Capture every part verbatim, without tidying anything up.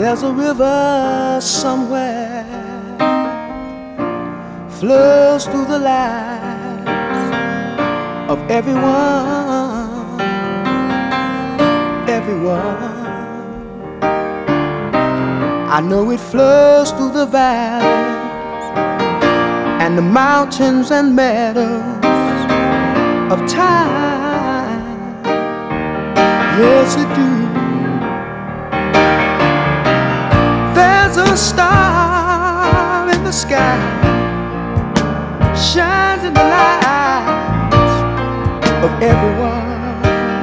There's a river somewhere flows through the lives of everyone, everyone. I know it flows through the valleys and the mountains and meadows of time. Yes, it do. There's a star in the sky, shines in the lives of everyone.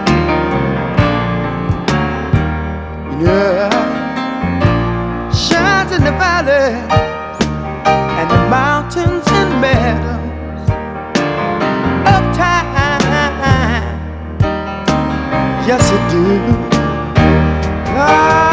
Yeah, shines in the valley and the mountains and meadows of time. Yes, it do. Ah,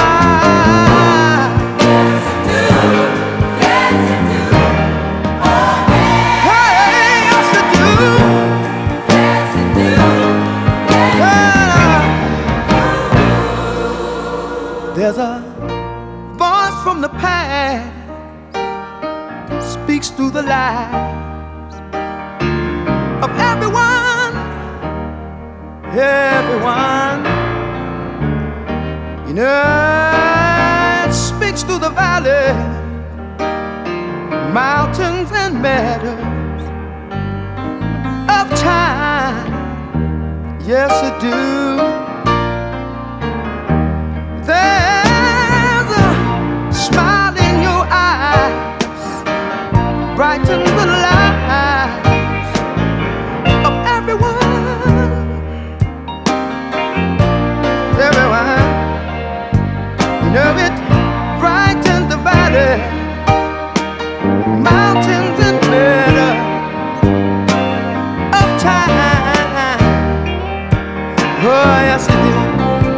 there's a voice from the past, speaks through the lives of everyone, everyone. You know, it speaks through the valley, mountains and meadows of time. Yes, it do. There's a smile in your eyes, brighten the lives of everyone, everyone. You know it brightens the valley, mountains and meadows of time. Oh, yes it do.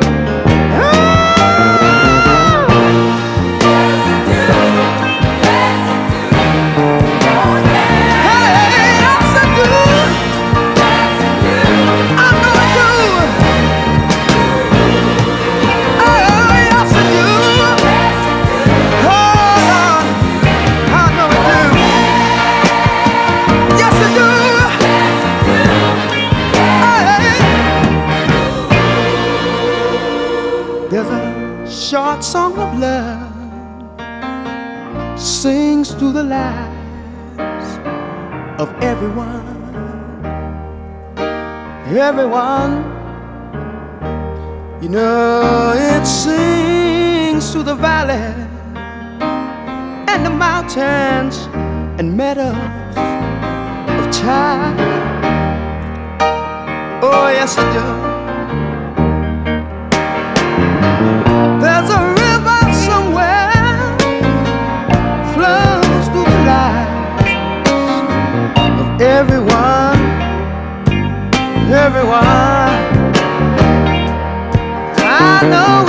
There's a short song of love sings through the lives of everyone, everyone. You know, it sings through the valley and the mountains and meadows of time. Oh, yes, it does. There's a river somewhere flows through the lives of everyone, everyone. I know